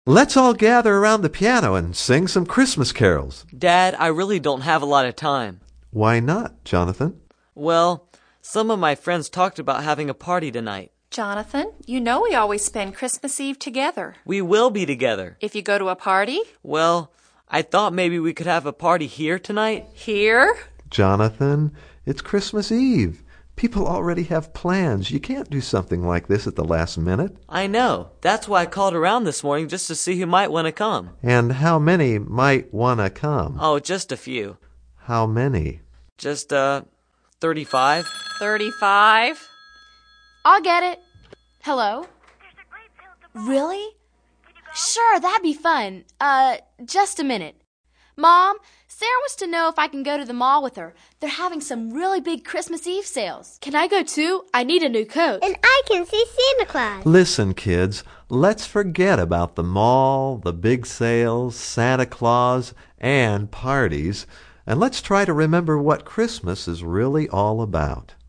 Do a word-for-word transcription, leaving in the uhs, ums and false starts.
Let's all gather around the piano and sing some Christmas carols. Dad, I really don't have a lot of time. Why not, Jonathan? Well, some of my friends talked about having a party tonight. Jonathan, you know we always spend Christmas Eve together. We will be together. If you go to a party? Well, I thought maybe we could have a party here tonight. Here? Jonathan, it's Christmas Eve. People already have plans. You can't do something like this at the last minute. I know. That's why I called around this morning just to see who might want to come. And how many might want to come? Oh, just a few. How many? Just, uh, thirty-five. Thirty-five? I'll get it. Hello? Really? Sure, that'd be fun. Uh, just a minute. Mom, Sarah wants to know if I can go to the mall with her. They're having some really big Christmas Eve sales. Can I go too? I need a new coat. And I can see Santa Claus. Listen, kids, let's forget about the mall, the big sales, Santa Claus, and parties, and let's try to remember what Christmas is really all about.